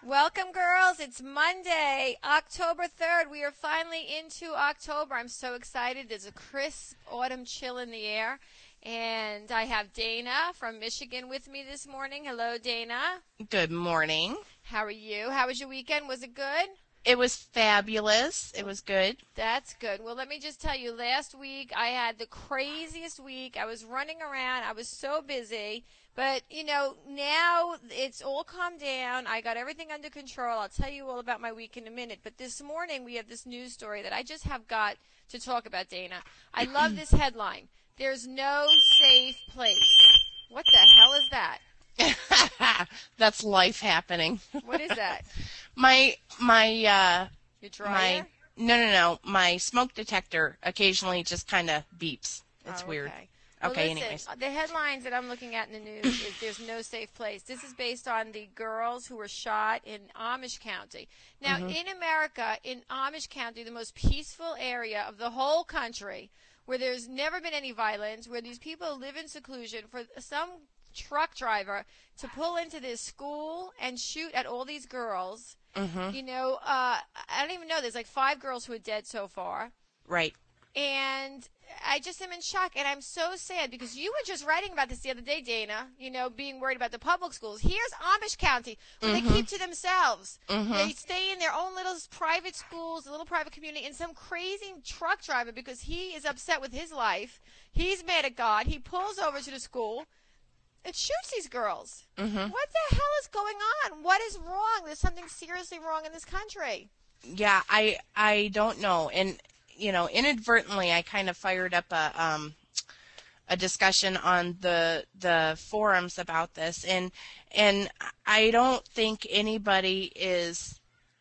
Welcome, girls. It's Monday, October 3rd. We are finally into October. I'm so excited. There's a crisp autumn chill in the air. And I have Dana from Michigan with me this morning. Hello, Dana. Good morning. How are you? How was your weekend? Was it good? It was fabulous. It was good. That's good. Well, let me just tell you, last week I had the craziest week. I was running around. I was so busy. But, now it's all calmed down. I got everything under control. I'll tell you all about my week in a minute. But this morning we have this news story that I just have got to talk about, Dana. I love this headline. There's no safe place. What the hell is that? That's life happening. What is that? Your dryer? No. My smoke detector occasionally just kind of beeps. It's weird. Okay. Okay, Well, listen, anyways. the headlines that I'm looking at in the news is there's no safe place. This is based on the girls who were shot in Amish County. Now, in America, in Amish County, the most peaceful area of the whole country, where there's never been any violence, where these people live in seclusion, for some truck driver to pull into this school and shoot at all these girls. I don't even know. There's like 5 girls who are dead so far. Right. And I just am in shock, and I'm so sad because you were just writing about this the other day, Dana, being worried about the public schools. Here's Amish County, where they keep to themselves. They stay in their own little private schools, a little private community, and some crazy truck driver, because he is upset with his life, he's mad at God, he pulls over to the school and shoots these girls. What the hell is going on? What is wrong? There's something seriously wrong in this country. Yeah, I don't know. And inadvertently, I kind of fired up a discussion on the forums about this, and I don't think anybody is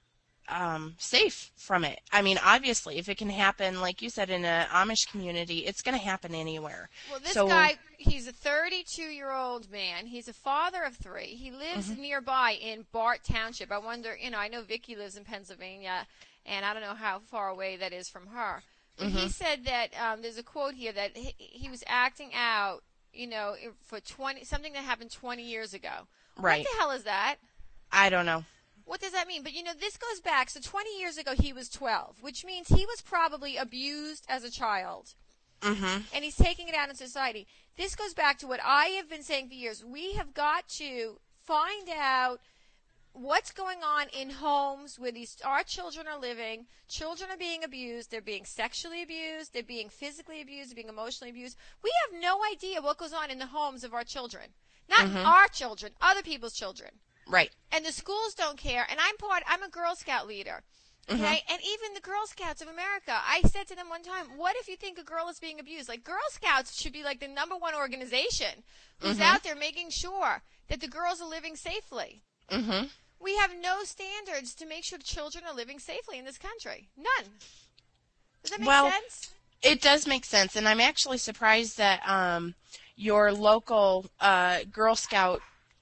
safe from it. I mean, obviously, if it can happen, like you said, in an Amish community, it's going to happen anywhere. Well, this guy, he's a 32-year-old man. He's a father of 3. He lives nearby in Bart Township. I wonder, I know Vicki lives in Pennsylvania, and I don't know how far away that is from her. But he said that there's a quote here that he was acting out, for something that happened 20 years ago. Right. What the hell is that? I don't know. What does that mean? But, this goes back. So 20 years ago, he was 12, which means he was probably abused as a child. And he's taking it out in society. This goes back to what I have been saying for years. We have got to find out what's going on in homes where our children are living. Children are being abused. They're being sexually abused. They're being physically abused. They're being emotionally abused. We have no idea what goes on in the homes of our children. Not our children, other people's children. Right. And the schools don't care. And I'm a Girl Scout leader. Okay? And even the Girl Scouts of America, I said to them one time, what if you think a girl is being abused? Like, Girl Scouts should be like the number one organization who's out there making sure that the girls are living safely. We have no standards to make sure children are living safely in this country. None. Does that make sense? It does make sense. And I'm actually surprised that your local Girl Scout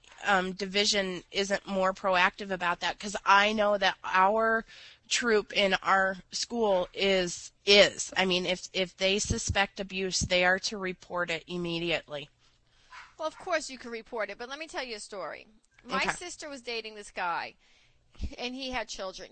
division isn't more proactive about that, because I know that our troop in our school is. I mean, if they suspect abuse, they are to report it immediately. Well, of course you can report it, but let me tell you a story. My sister was dating this guy, and he had children.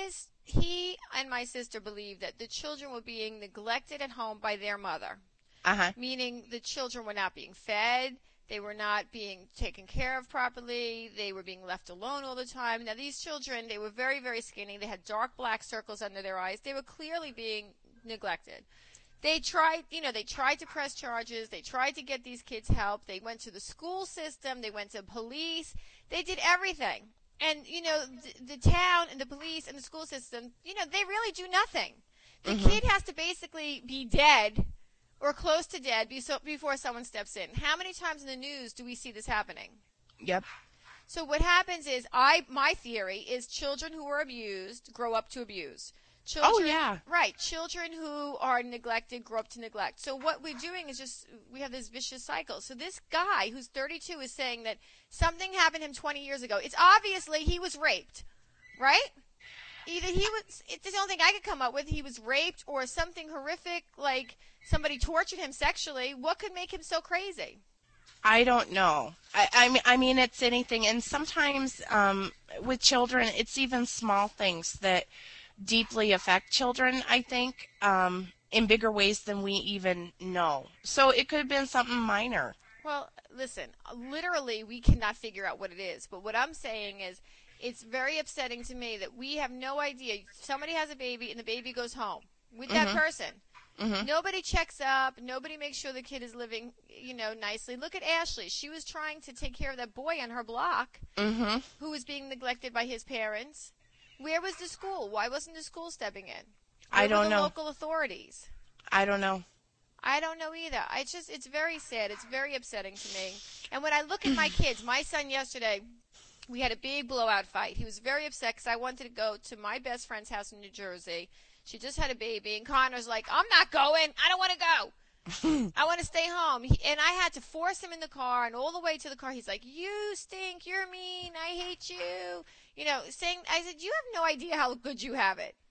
He and my sister believed that the children were being neglected at home by their mother, meaning the children were not being fed. They were not being taken care of properly. They were being left alone all the time. Now, these children, they were very, very skinny. They had dark black circles under their eyes. They were clearly being neglected. They tried to press charges. They tried to get these kids help. They went to the school system. They went to police. They did everything. And, the town and the police and the school system, they really do nothing. The kid has to basically be dead or close to dead before someone steps in. How many times in the news do we see this happening? Yep. So what happens is, my theory is children who are abused grow up to abuse. Children, right. Children who are neglected grow up to neglect. So what we're doing is we have this vicious cycle. So this guy who's 32 is saying that something happened to him 20 years ago. It's obviously he was raped, right? Either it's the only thing I could come up with. He was raped or something horrific, like somebody tortured him sexually. What could make him so crazy? I don't know. I mean, it's anything. And sometimes, with children, it's even small things that deeply affect children, I think, in bigger ways than we even know. So it could have been something minor. Well, listen, literally, we cannot figure out what it is. But what I'm saying is, it's very upsetting to me that we have no idea. Somebody has a baby and the baby goes home with that person. Nobody checks up. Nobody makes sure the kid is living, nicely. Look at Ashley. She was trying to take care of that boy on her block who was being neglected by his parents. Where was the school? Why wasn't the school stepping in? I don't know. Local authorities. I don't know. I don't know either. It's very sad. It's very upsetting to me. And when I look at my kids, my son yesterday, we had a big blowout fight. He was very upset because I wanted to go to my best friend's house in New Jersey. She just had a baby, and Connor's like, I'm not going. I don't want to go. I want to stay home. And I had to force him in the car, and all the way to the car, he's like, you stink. You're mean. I hate you. I said, you have no idea how good you have it.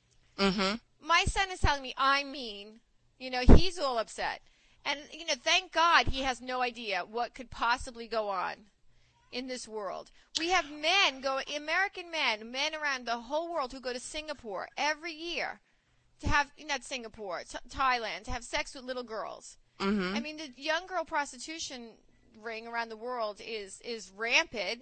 My son is telling me I'm mean. He's all upset. And, thank God he has no idea what could possibly go on in this world. We have American men around the whole world who go to Singapore every year to have, not Singapore, Thailand, to have sex with little girls. I mean, the young girl prostitution ring around the world is rampant.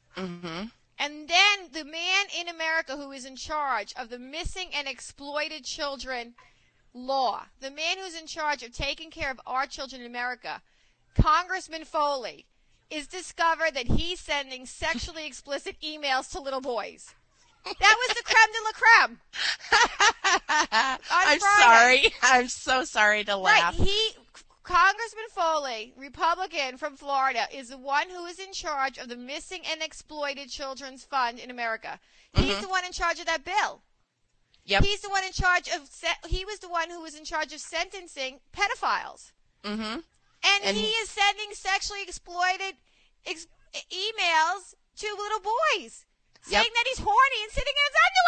And then the man in America who is in charge of the missing and exploited children law, the man who's in charge of taking care of our children in America, Congressman Foley, is discovered that he's sending sexually explicit emails to little boys. That was the creme de la creme. I'm sorry. I'm so sorry to laugh. Right. Congressman Foley, Republican from Florida, is the one who is in charge of the Missing and Exploited Children's Fund in America. He's the one in charge of that bill. Yep. He's the one in charge of, he was the one who was in charge of sentencing pedophiles. And he is sending sexually exploited emails to little boys, saying that he's horny and sitting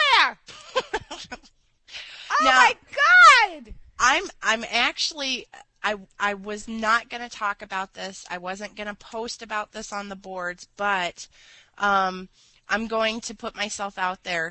in his underwear. Oh now, my God! I'm actually, I was not going to talk about this. I wasn't going to post about this on the boards, but I'm going to put myself out there.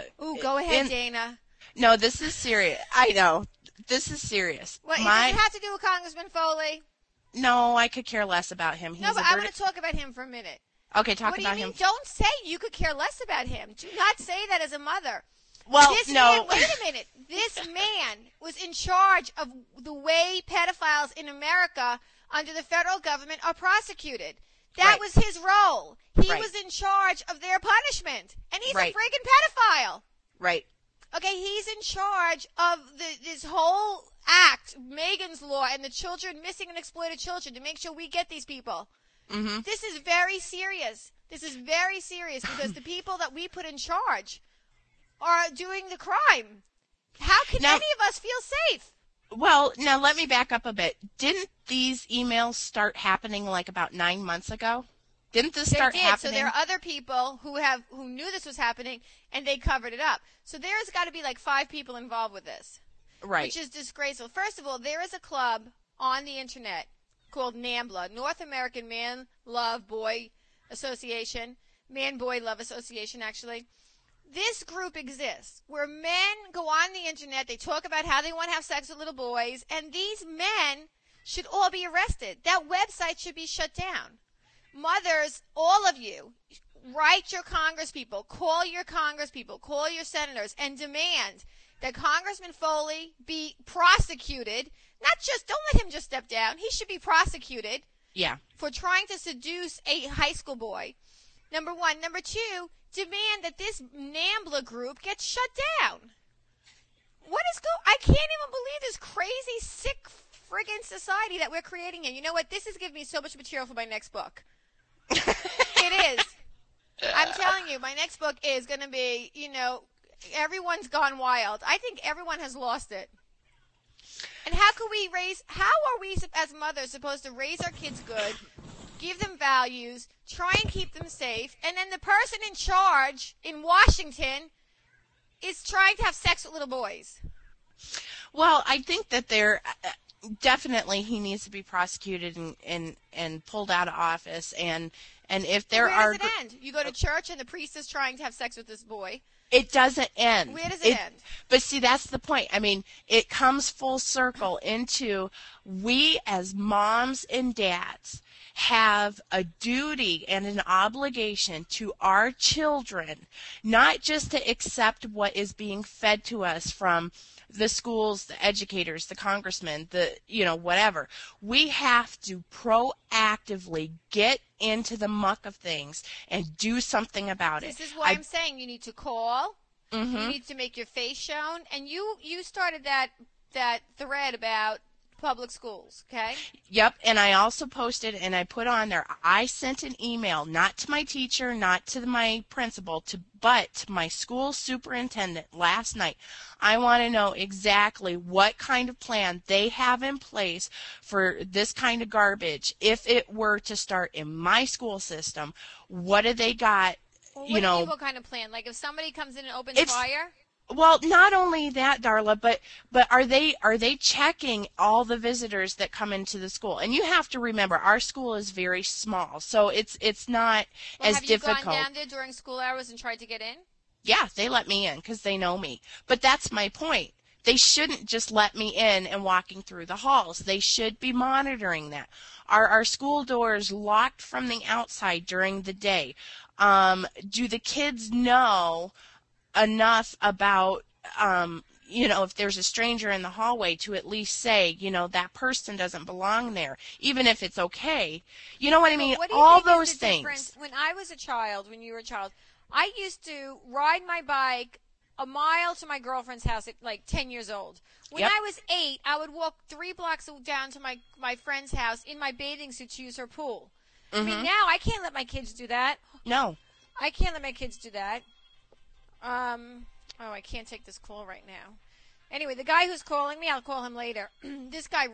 Go ahead, Dana. No, this is serious. I know. This is serious. What, does it have to do with Congressman Foley? No, I could care less about him. I want to talk about him for a minute. Okay, talk about him. What do you mean? Don't say you could care less about him. Do not say that as a mother. Well, Man, wait a minute. This man was in charge of the way pedophiles in America under the federal government are prosecuted. That was his role. He was in charge of their punishment. And he's a friggin' pedophile. Right. Okay, he's in charge of this whole act, Megan's Law, and the children, missing and exploited children, to make sure we get these people. This is very serious. This is very serious because the people that we put in charge are doing the crime. How can any of us feel safe? Well, now let me back up a bit. Didn't these emails start happening like about 9 months ago? Didn't this start happening? So there are other people who knew this was happening, and they covered it up. So there's got to be like 5 people involved with this. Right. Which is disgraceful. First of all, there is a club on the internet called NAMBLA, North American Man Love Boy Association. Man-Boy Love Association, actually. This group exists where men go on the internet, they talk about how they want to have sex with little boys, and these men should all be arrested. That website should be shut down. Mothers, all of you, write your congresspeople, call your congresspeople, call your senators, and demand that Congressman Foley be prosecuted. Don't let him just step down. He should be prosecuted. Yeah. For trying to seduce a high school boy. Number one. Number two, demand that this NAMBLA group gets shut down. I can't even believe this crazy, sick, friggin' society that we're creating here. You know what? This is giving me so much material for my next book. It is. I'm telling you, my next book is going to be, everyone's gone wild. I think everyone has lost it. And how are we as mothers supposed to raise our kids good, give them values, try and keep them safe, and then the person in charge in Washington is trying to have sex with little boys? Well, I think that definitely he needs to be prosecuted and pulled out of office, and And if there Where are... does it end? You go to church and the priest is trying to have sex with this boy. It doesn't end. Where does it end? But see, that's the point. I mean, it comes full circle into we as moms and dads have a duty and an obligation to our children, not just to accept what is being fed to us from the schools, the educators, the congressmen, whatever. We have to proactively get into the muck of things and do something about it. This is why I'm saying you need to call. Mm-hmm. You need to make your face shown. And you started that thread about public schools, okay? Yep, and I also posted and I put on there, I sent an email, not to my teacher, not to my principal, but to my school superintendent last night. I want to know exactly what kind of plan they have in place for this kind of garbage. If it were to start in my school system, what do they got? Well, what kind of plan? Like if somebody comes in and opens fire? Well, not only that, Darla, but are they checking all the visitors that come into the school? And you have to remember, our school is very small, so it's not as difficult. Have you gone down there during school hours and tried to get in? Yeah, they let me in because they know me. But that's my point. They shouldn't just let me in and walking through the halls. They should be monitoring that. Are our school doors locked from the outside during the day? Do the kids know enough about, if there's a stranger in the hallway to at least say, that person doesn't belong there, even if it's okay. You know what I mean? All those things. When I was a child, when you were a child, I used to ride my bike a mile to my girlfriend's house at like 10 years old. When I was 8, I would walk 3 blocks down to my friend's house in my bathing suit to use her pool. Mm-hmm. I mean, now I can't let my kids do that. No. I can't let my kids do that. I can't take this call right now. Anyway, the guy who's calling me, I'll call him later. This guy,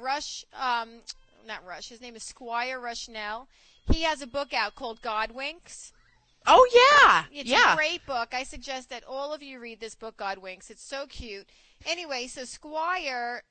not Rush, his name is Squire Rushnell. He has a book out called God Winks. Oh, yeah. It's a great book. I suggest that all of you read this book, God Winks. It's so cute. Anyway, so Squire,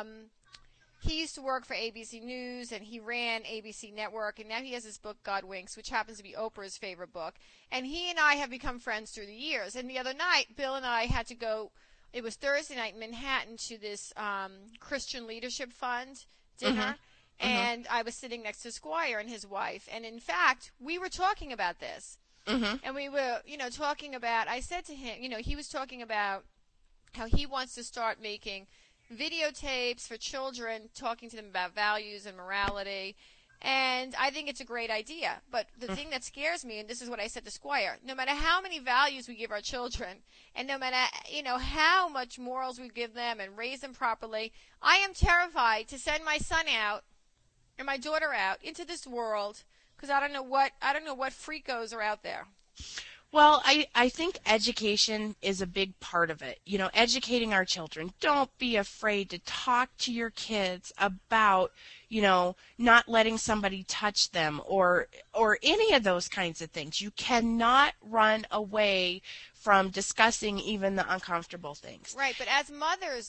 he used to work for ABC News, and he ran ABC Network, and now he has this book, God Winks, which happens to be Oprah's favorite book. And he and I have become friends through the years. And the other night, Bill and I had to go, it was Thursday night in Manhattan, to this Christian Leadership Fund dinner. Mm-hmm. And I was sitting next to Squire and his wife. And, in fact, we were talking about this. Mm-hmm. And we were, talking about, I said to him, he was talking about how he wants to start making videotapes for children, talking to them about values and morality. And I think it's a great idea. But the thing that scares me, and this is what I said to Squire, no matter how many values we give our children, and no matter, how much morals we give them and raise them properly, I am terrified to send my son out and my daughter out into this world because I don't know what freakos are out there. Well, I think education is a big part of it. Educating our children. Don't be afraid to talk to your kids about, not letting somebody touch them or any of those kinds of things. You cannot run away from discussing even the uncomfortable things. Right, but as mothers,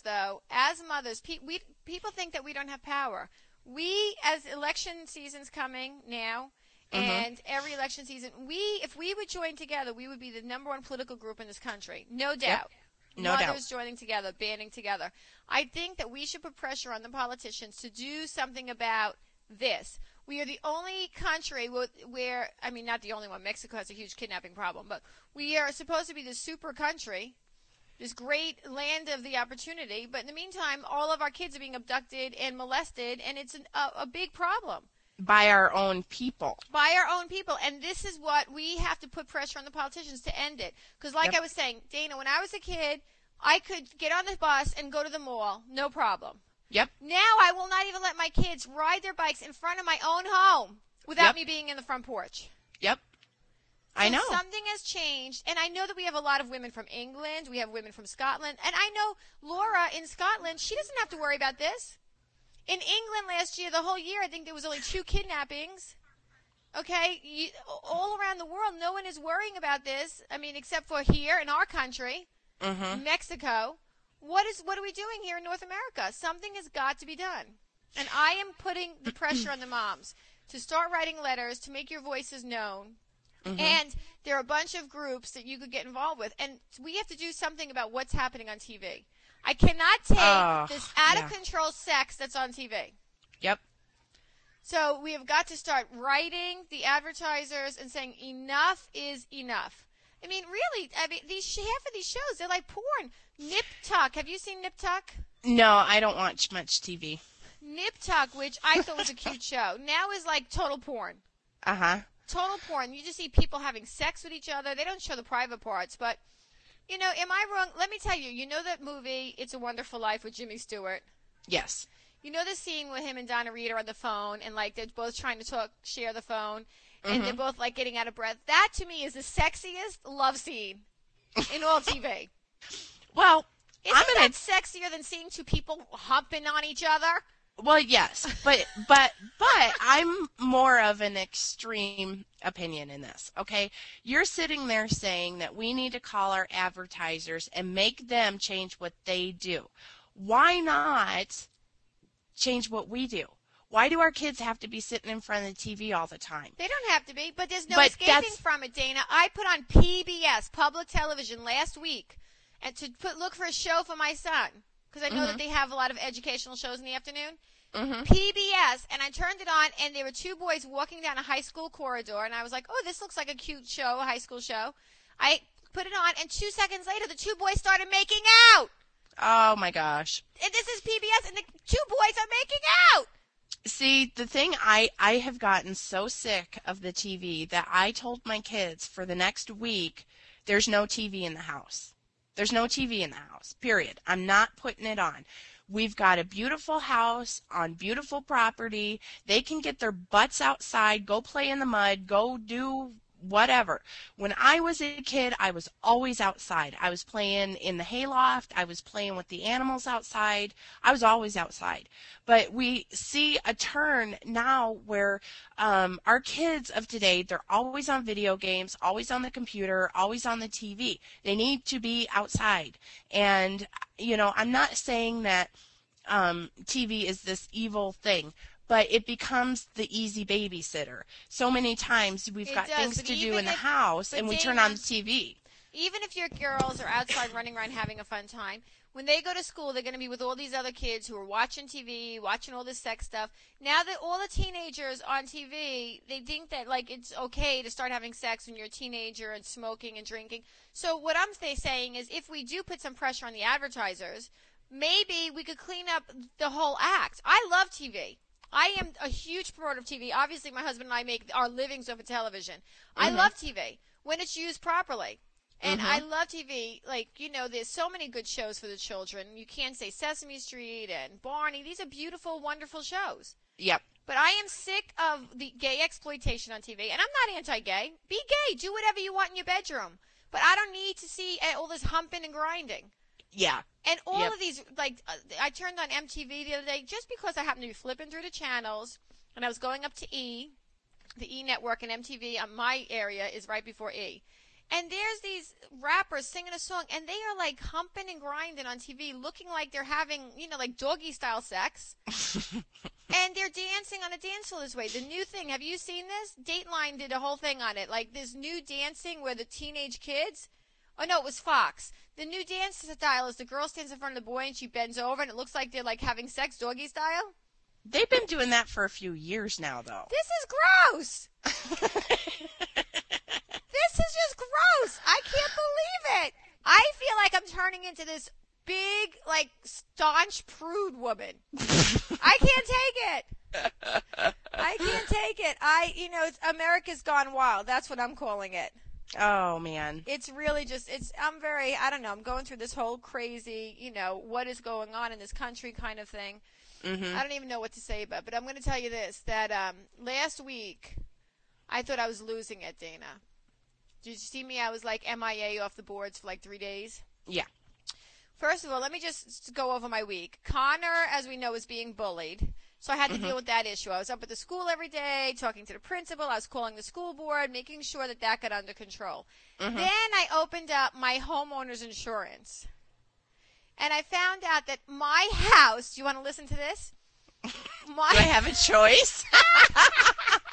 people think that we don't have power. We, as election season's coming now, and every election season, if we would join together, we would be the number one political group in this country. No doubt. Yep. No doubt. Mothers joining together, banding together. I think that we should put pressure on the politicians to do something about this. We are the only country where, not the only one. Mexico has a huge kidnapping problem. But we are supposed to be this super country, this great land of the opportunity. But in the meantime, all of our kids are being abducted and molested, and it's a big problem. By our own people. And this is what we have to put pressure on the politicians to end it. Because I was saying, Dana, when I was a kid, I could get on the bus and go to the mall, no problem. Yep. Now I will not even let my kids ride their bikes in front of my own home without me being in the front porch. Yep. So I know. Something has changed. And I know that we have a lot of women from England. We have women from Scotland. And I know Laura in Scotland, she doesn't have to worry about this. In England last year, the whole year, I think there was only 2 kidnappings. Okay? All around the world, no one is worrying about this. Except for here in our country, Mexico. What are we doing here in North America? Something has got to be done. And I am putting the pressure on the moms. to start writing letters, to make your voices known. And there are a bunch of groups that you could get involved with. And we have to do something about what's happening on TV. I cannot take this out-of-control sex that's on TV. Yep. So we have got to start writing the advertisers and saying enough is enough. I mean, really, half of these shows, they're like porn. Nip Tuck. Have you seen Nip Tuck? No, I don't watch much TV. Nip Tuck, which I thought was a cute show, now is like total porn. Uh-huh. Total porn. You just see people having sex with each other. They don't show the private parts, but, you know, am I wrong? Let me tell you, you know that movie, It's a Wonderful Life with Jimmy Stewart? Yes. You know the scene with him and Donna Reed are on the phone, and, like, they're both trying to share the phone, and they're both, like, getting out of breath? That, to me, is the sexiest love scene in all TV. Well, Isn't that sexier than seeing two people humping on each other? Well, yes, but I'm more of an extreme opinion in this, okay? You're sitting there saying that we need to call our advertisers and make them change what they do. Why not change what we do? Why do our kids have to be sitting in front of the TV all the time? They don't have to be, but there's no escaping from it, Dana. I put on PBS, public television, last week, and look for a show for my son. Because I know that they have a lot of educational shows in the afternoon. PBS, and I turned it on, and there were two boys walking down a high school corridor, and I was like, oh, this looks like a cute show, a high school show. I put it on, and 2 seconds later, the two boys started making out. Oh, my gosh. And this is PBS, and the two boys are making out. See, the thing, I have gotten so sick of the TV that I told my kids for the next week, there's no TV in the house. There's no TV in the house, period. I'm not putting it on. We've got a beautiful house on beautiful property. They can get their butts outside, go play in the mud, go do whatever. When I was a kid, I was always outside. I was playing in the hayloft. I was playing with the animals outside. I was always outside. But we see a turn now where our kids of today, they're always on video games, always on the computer, always on the TV. They need to be outside. And, you know, I'm not saying that TV is this evil thing, but it becomes the easy babysitter. So many times we've got things to do in the house, and we turn on the TV. Even if your girls are outside running around having a fun time, when they go to school, they're going to be with all these other kids who are watching TV, watching all this sex stuff. Now that all the teenagers on TV, they think that, like, it's okay to start having sex when you're a teenager and smoking and drinking. So what I'm saying is, if we do put some pressure on the advertisers, maybe we could clean up the whole act. I love TV. I am a huge promoter of TV. Obviously, my husband and I make our livings off of television. I love TV when it's used properly. And I love TV. Like, you know, there's so many good shows for the children. You can't say Sesame Street and Barney. These are beautiful, wonderful shows. Yep. But I am sick of the gay exploitation on TV. And I'm not anti-gay. Be gay. Do whatever you want in your bedroom. But I don't need to see all this humping and grinding. Yeah. And all of these, like, I turned on MTV the other day just because I happened to be flipping through the channels, and I was going up to E, the E network, and MTV on my area is right before E. And there's these rappers singing a song, and they are, like, humping and grinding on TV, looking like they're having, you know, like doggy-style sex. And they're dancing on a dance floor this way. The new thing, have you seen this? Dateline did a whole thing on it. Like, this new dancing where the teenage kids... Oh, no, it was Fox. The new dance style is the girl stands in front of the boy and she bends over and it looks like they're like having sex doggy style. They've been doing that for a few years now, though. This is gross. This is just gross. I can't believe it. I feel like I'm turning into this big, like, staunch prude woman. I can't take it. I can't take it. You know, America's gone wild. That's what I'm calling it. Oh, man. It's really just, I don't know, I'm going through this whole crazy, you know, what is going on in this country kind of thing. I don't even know what to say about it, but I'm going to tell you this, that last week, I thought I was losing it, Dana. Did you see me? I was like MIA off the boards for like 3 days. Yeah. First of all, let me just go over my week. Connor, as we know, is being bullied. So I had to deal with that issue. I was up at the school every day, talking to the principal. I was calling the school board, making sure that got under control. Then I opened up my homeowner's insurance. And I found out that my house, do you want to listen to this? Do I have a choice?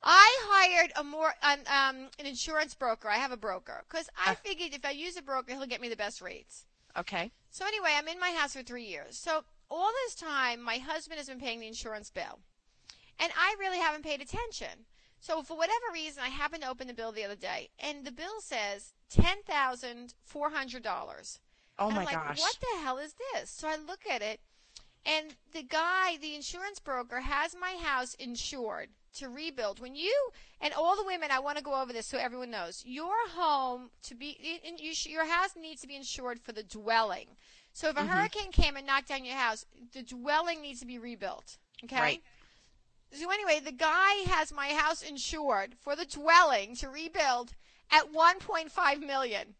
I hired an insurance broker. I have a broker because I figured if I use a broker, he'll get me the best rates. Okay. So anyway, I'm in my house for 3 years. So all this time, my husband has been paying the insurance bill, and I really haven't paid attention. So for whatever reason, I happened to open the bill the other day, and the bill says $10,400. Oh and my I'm like, gosh. what the hell is this? So I look at it, and the insurance broker, has my house insured to rebuild. When you, and all the women, I want to go over this so everyone knows, your home your house needs to be insured for the dwelling. So if a hurricane came and knocked down your house, the dwelling needs to be rebuilt. Okay? Right. So anyway, the guy has my house insured for the dwelling to rebuild at $1.5 million.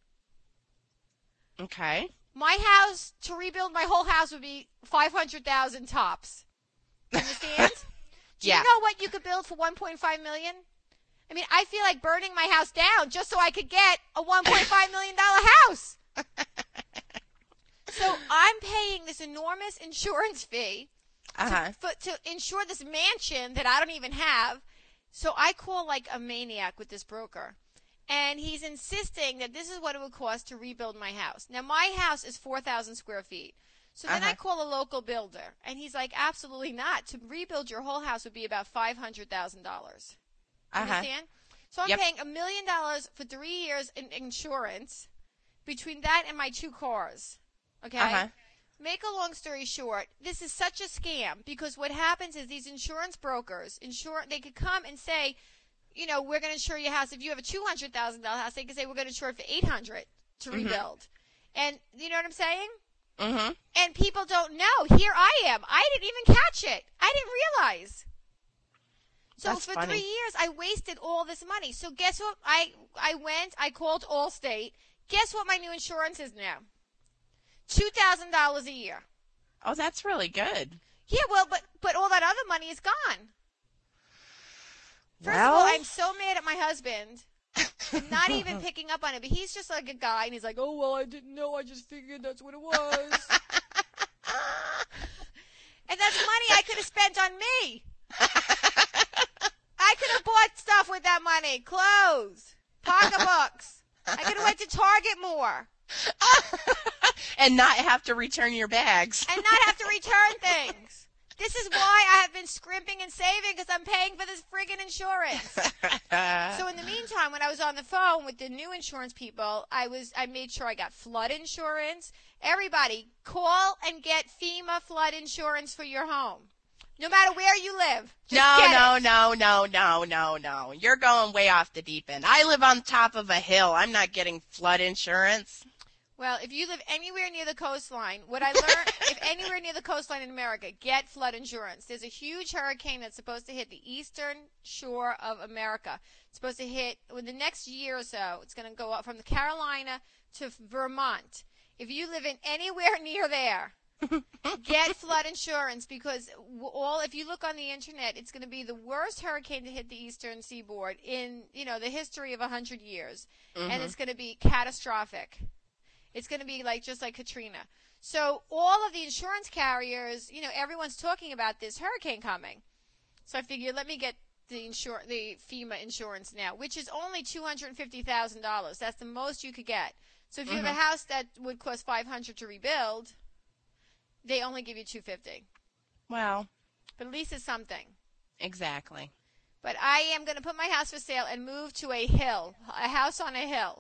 Okay. My house, to rebuild my whole house, would be $500,000 tops. Understand? Do you know what you could build for $1.5 million? I mean, I feel like burning my house down just so I could get a $1.5 million house. So I'm paying this enormous insurance fee to insure this mansion that I don't even have. So I call like a maniac with this broker. And he's insisting that this is what it would cost to rebuild my house. Now, my house is 4,000 square feet. So then I call a local builder, and he's like, absolutely not. To rebuild your whole house would be about $500,000. Understand? So I'm paying $1 million for 3 years in insurance between that and my 2 cars. Okay? Make a long story short, this is such a scam because what happens is these insurance brokers, they could come and say, you know, we're going to insure your house. If you have a $200,000 house, they could say we're going to insure it for $800 to rebuild. And you know what I'm saying? Mm-hmm. And people don't know. Here I am. I didn't even catch it. I didn't realize. So That's for funny. 3 years, I wasted all this money. So guess what? I called Allstate. Guess what my new insurance is now? $2,000 a year. Oh, that's really good. Yeah, well, but all that other money is gone. First of Well, all, I'm so mad at my husband. Not even picking up on it, but he's just like a guy, and he's like, oh, well, I didn't know. I just figured that's what it was. And that's money I could have spent on me. I could have bought stuff with that money. Clothes, pocketbooks. I could have went to Target more. And not have to return your bags. And not have to return things. This is why I have been scrimping and saving, because I'm paying for this friggin' insurance. So in the meantime, when I was on the phone with the new insurance people, I made sure I got flood insurance. Everybody, call and get FEMA flood insurance for your home. No matter where you live. No. You're going way off the deep end. I live on top of a hill. I'm not getting flood insurance. Well, if you live anywhere near the coastline, what I learned, if anywhere near the coastline in America, get flood insurance. There's a huge hurricane that's supposed to hit the eastern shore of America. It's supposed to hit, in the next year or so, it's going to go up from the Carolina to Vermont. If you live in anywhere near there, get flood insurance, because if you look on the internet, it's going to be the worst hurricane to hit the eastern seaboard in, the history of 100 years. Mm-hmm. And it's going to be catastrophic. It's going to be just like Katrina. So all of the insurance carriers, everyone's talking about this hurricane coming. So I figured, let me get the FEMA insurance now, which is only $250,000. That's the most you could get. So if you have a house that would cost $500 to rebuild, they only give you $250. Well, but at least it's something. Exactly. But I am going to put my house for sale and move to a house on a hill.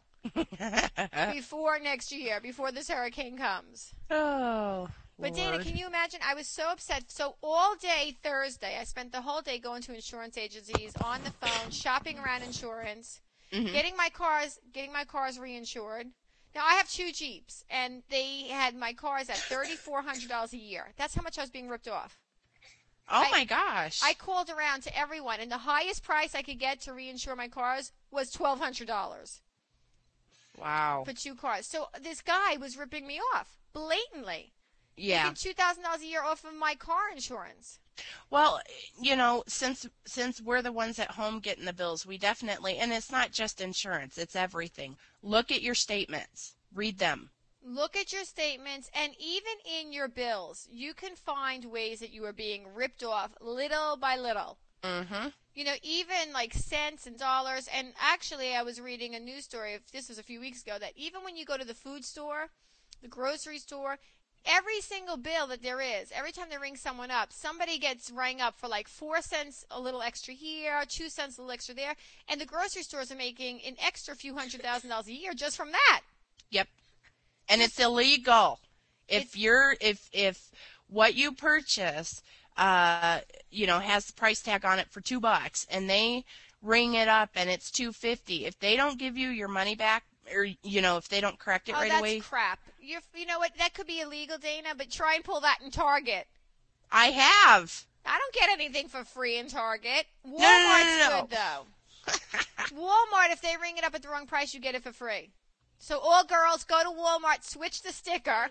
Before next year, before this hurricane comes. Oh, but Lord. Dana, can you imagine? I was so upset. So all day Thursday, I spent the whole day going to insurance agencies, on the phone, shopping around insurance, getting my cars reinsured. Now, I have 2 Jeeps, and they had my cars at $3,400 a year. That's how much I was being ripped off. Oh, my gosh. I called around to everyone, and the highest price I could get to reinsure my cars was $1,200. Wow. For 2 cars. So this guy was ripping me off blatantly. Yeah. Making $2,000 a year off of my car insurance. Well, since we're the ones at home getting the bills, we definitely, and it's not just insurance, it's everything. Look at your statements. Read them. Look at your statements, and even in your bills, you can find ways that you are being ripped off little by little. Mm-hmm. even like cents and dollars. And actually, I was reading a news story, this was a few weeks ago, that even when you go to the food store, the grocery store, every single bill that there is, every time they ring someone up, somebody gets rang up for like 4 cents a little extra here, 2 cents a little extra there. And the grocery stores are making an extra few $100,000 a year just from that. Yep. And it's illegal. If what you purchase, has the price tag on it for $2 and they ring it up and it's $2.50, if they don't give you your money back, or if they don't correct it right away. That's crap. You know what? That could be illegal, Dana, but try and pull that in Target. I have. I don't get anything for free in Target. Walmart's No. good though. Walmart, if they ring it up at the wrong price, you get it for free. So all girls, go to Walmart, switch the sticker.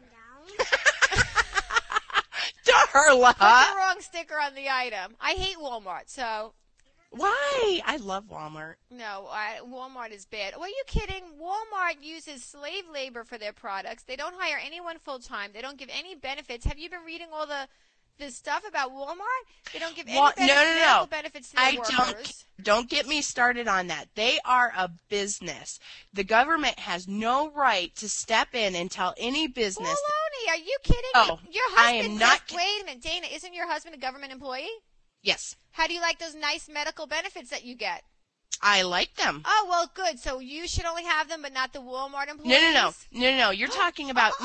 Darla! Put the wrong sticker on the item. I hate Walmart, so. Why? I love Walmart. No, Walmart is bad. Are you kidding? Walmart uses slave labor for their products. They don't hire anyone full-time. They don't give any benefits. Have you been reading all the stuff about Walmart? They don't give any medical benefits to their workers. Don't get me started on that. They are a business. The government has no right to step in and tell any business. Baloney, are you kidding? Oh, your husband, I am not. Wait a minute, Dana, isn't your husband a government employee? Yes. How do you like those nice medical benefits that you get? I like them. Oh, well, good. So you should only have them, but not the Walmart employees? No. You're talking about,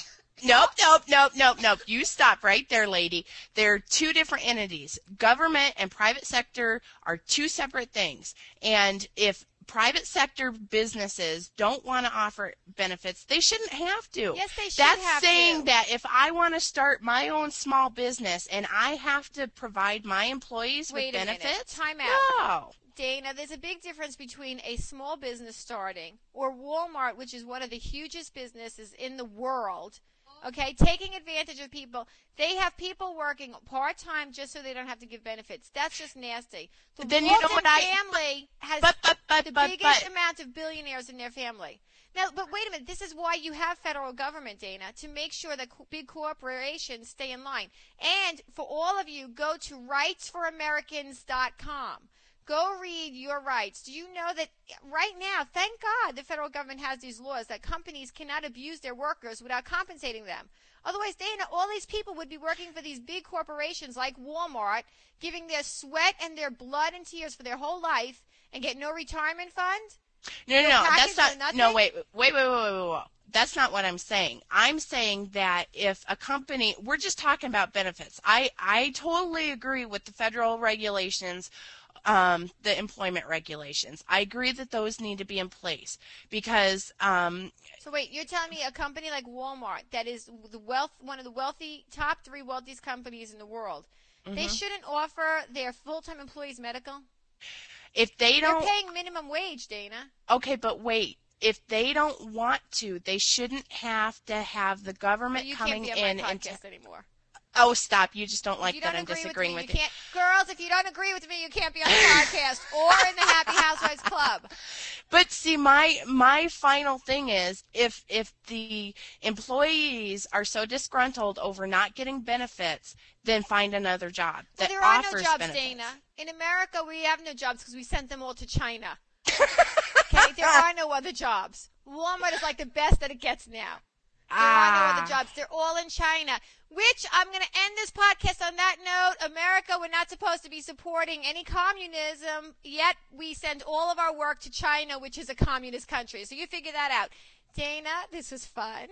Nope. You stop right there, lady. They're two different entities. Government and private sector are two separate things. And if private sector businesses don't want to offer benefits, they shouldn't have to. Yes, they should That's saying that if I want to start my own small business and I have to provide my employees with benefits? Time out. No. Dana, there's a big difference between a small business starting or Walmart, which is one of the hugest businesses in the world, okay, taking advantage of people. They have people working part-time just so they don't have to give benefits. That's just nasty. The Walton family has the biggest amount of billionaires in their family. Now, but wait a minute. This is why you have federal government, Dana, to make sure that big corporations stay in line. And for all of you, go to rightsforamericans.com. Go read your rights. Do you know that right now, thank God, the federal government has these laws that companies cannot abuse their workers without compensating them. Otherwise, Dana, all these people would be working for these big corporations like Walmart, giving their sweat and their blood and tears for their whole life and get no retirement fund? No, that's not. No, wait. That's not what I'm saying. I'm saying that if a company, we're just talking about benefits. I totally agree with the federal regulations, the employment regulations. I agree that those need to be in place because. So wait, you're telling me a company like Walmart, that is one of the top 3 wealthiest companies in the world, they shouldn't offer their full-time employees medical? If they don't, they're paying minimum wage, Dana. Okay, but wait. If they don't want to, they shouldn't have to have the government coming in. You can't be on my podcast anymore. Oh, stop. You just don't like that I'm disagreeing with you. Girls, if you don't agree with me, you can't be on the podcast or in the Happy Housewives Club. But see, my final thing is, if the employees are so disgruntled over not getting benefits, then find another job that there are offers no jobs, benefits. Dana. In America, we have no jobs because we sent them all to China. Okay, there are no other jobs. Walmart is like the best that it gets now. There are no other jobs. They're all in China. Which, I'm going to end this podcast on that note. America, we're not supposed to be supporting any communism, yet we send all of our work to China, which is a communist country. So you figure that out. Dana, this was fun.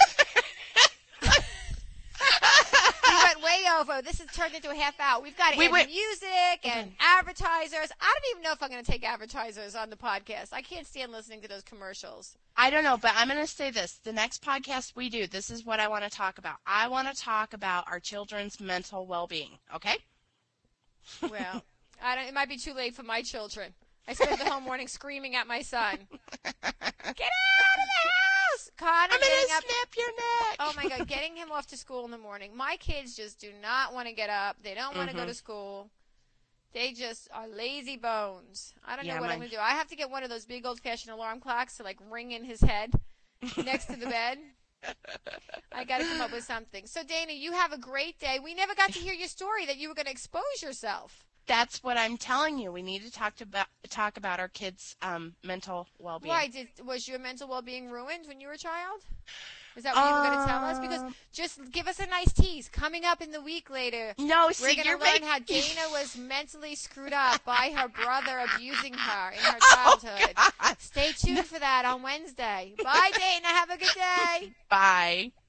We went way over. This has turned into a half hour. We've got to add music and advertisers. I don't even know if I'm going to take advertisers on the podcast. I can't stand listening to those commercials. I don't know, but I'm going to say this. The next podcast we do, this is what I want to talk about. I want to talk about our children's mental well-being, okay? Well, it might be too late for my children. I spent the whole morning screaming at my son. Get out of the house! Connor, I'm going to snap your neck. Oh, my God. Getting him off to school in the morning. My kids just do not want to get up. They don't want to go to school. They just are lazy bones. I don't know what I'm going to do. I have to get one of those big old-fashioned alarm clocks to, like, ring in his head next to the bed. I got to come up with something. So, Dana, you have a great day. We never got to hear your story that you were going to expose yourself. That's what I'm telling you. We need to talk about our kids' mental well-being. Why was your mental well-being ruined when you were a child? Is that what you were going to tell us? Because just give us a nice tease. Coming up in the week later, no, we're going to learn how Dana was mentally screwed up by her brother abusing her in her childhood. Oh, Stay tuned for that on Wednesday. Bye, Dana. Have a good day. Bye.